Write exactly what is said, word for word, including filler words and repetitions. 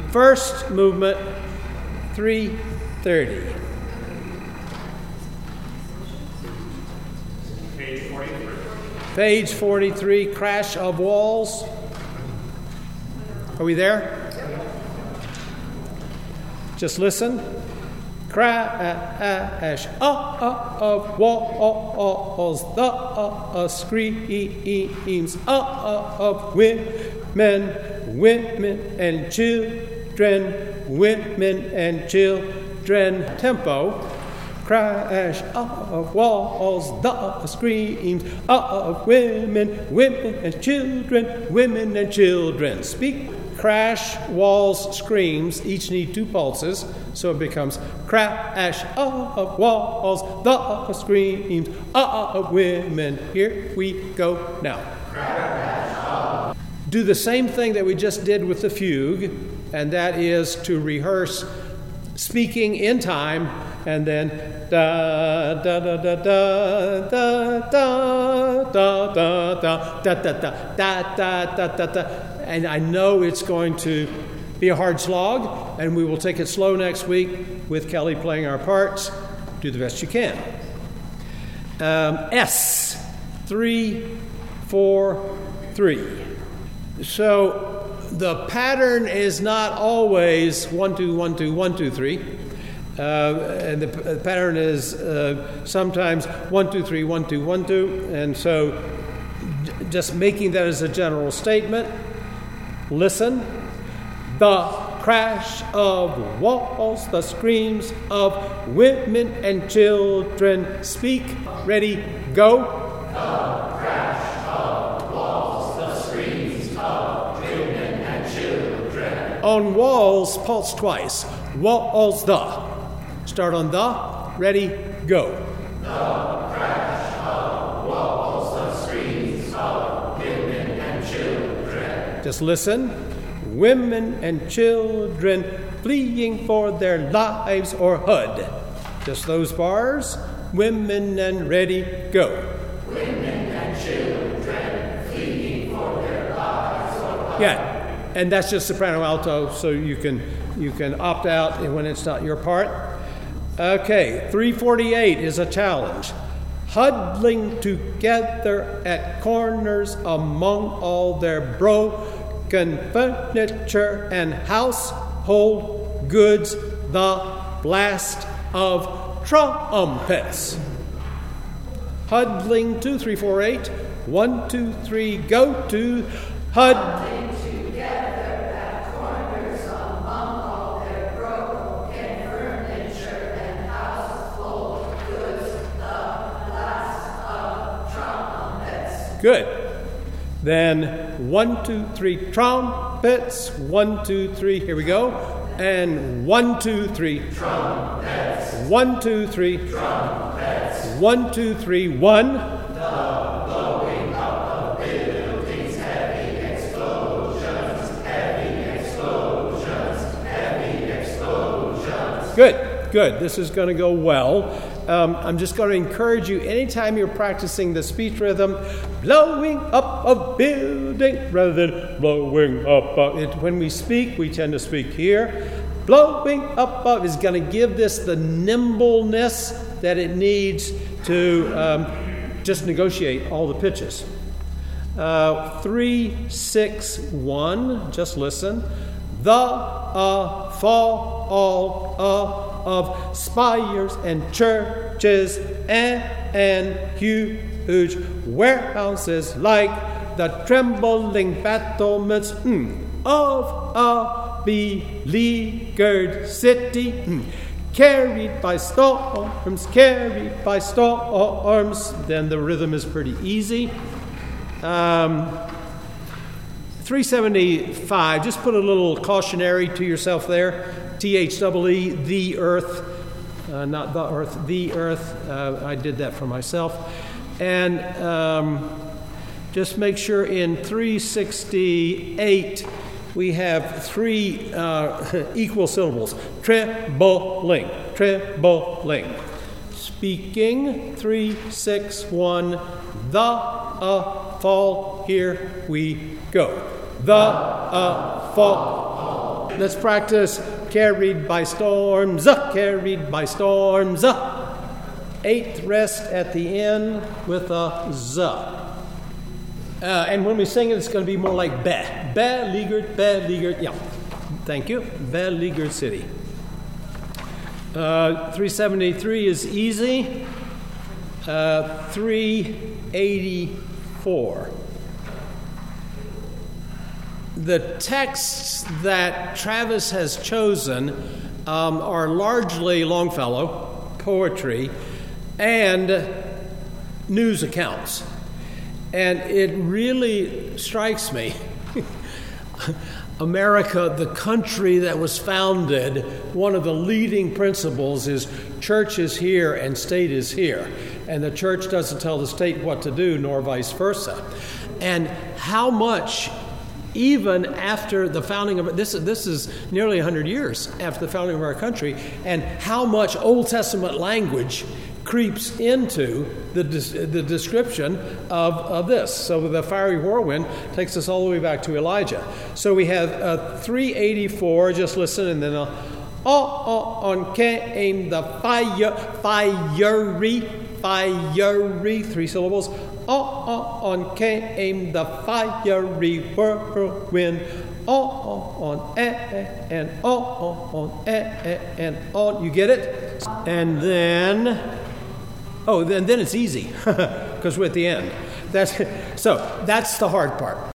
First movement, three thirty. Page forty-three. Page forty-three, Crash of Walls. Are we there? Just listen. Crash of walls, the screams of women, women and children, women and children. Tempo. Crash of walls, the screams of women, women and children, women and children. Speak. Crash, walls, screams, each need two pulses, so it becomes crash of walls, the screams of women. Here we go now. Crash. Do the same thing that we just did with the fugue, and that is to rehearse speaking in time, and then da da da da da da da da da da da da da da da da da. And I know it's going to be a hard slog, and we will take it slow next week with Kelly playing our parts. Do the best you can. Um, S, three, four, three. So the pattern is not always one, two, one, two, one, two, three. Uh, and the, the pattern is uh, sometimes one, two, three, one, two, one, two. And so j- just making that as a general statement. Listen. The crash of walls, the screams of women and children. Speak. Ready. Go. The crash of walls, the screams of women and children. On walls, pulse twice. Walls, the. Start on the. Ready. Go. The crash of walls, the screams of women and children. Just listen. Women and children fleeing for their lives or hood. Just those bars. Women and ready, go. Women and children fleeing for their lives or hood. Yeah, and that's just soprano alto, so you can you can opt out when it's not your part. Okay, three forty-eight is a challenge. Huddling together at corners among all their broken furniture and household goods, the blast of trumpets. Huddling, two, three, four, eight. One, two, three, go to hud. Huddling together at corners among all their broken furniture and household goods, the blast of trumpets. Good. Then one, two, three, trumpets. One, two, three, here we go. And one, two, three. Trumpets. One, two, three. Trumpets. One, two, three, one. The blowing up of buildings, heavy explosions, heavy explosions, heavy explosions. Good, good. This is going to go well. Um, I'm just going to encourage you, anytime you're practicing the speech rhythm, blowing up a building rather than blowing up a, it, when we speak, we tend to speak here. Blowing up a, is going to give this the nimbleness that it needs to um, just negotiate all the pitches. Uh, three, six, one, just listen. The uh, fall all uh, of spires and churches and, and huge warehouses like the trembling battlements mm, of a beleaguered city, mm, carried by storms, carried by storms. Then the rhythm is pretty easy. Um, three seventy-five, just put a little cautionary to yourself there. T H E E, the earth, uh, not the earth, the earth. Uh, I did that for myself. And um, just make sure in three sixty-eight we have three uh, equal syllables. Trebling, trebling. Speaking, three, six, one, the uh, fall, here we go. The uh, fall. let's practice carried by storms, uh, carried by storms. Uh. Eighth rest at the end with a z. Uh, and when we sing it, it's going to be more like be. Beleaguered, beleaguered. Yeah, thank you. Beleaguered city. Uh, three seventy-three is easy. Uh, three eighty-four. The texts that Travis has chosen um, are largely Longfellow, poetry, and news accounts. And it really strikes me, America, the country that was founded, one of the leading principles is church is here and state is here. And the church doesn't tell the state what to do, nor vice versa. And how much, even after the founding of this, this is nearly one hundred years after the founding of our country, and how much Old Testament language creeps into the the description of, of this. So the fiery whirlwind takes us all the way back to Elijah. So we have uh, three eighty-four, just listen, and then uh, oh, oh, on came the fire, fiery, fiery, three syllables. Oh, oh, on came the fiery whirlwind. Oh, oh, on, eh, eh, and oh, oh, on, eh, eh, and on. You get it? And then, oh, then then it's easy because we're at the end. That's so. That's the hard part.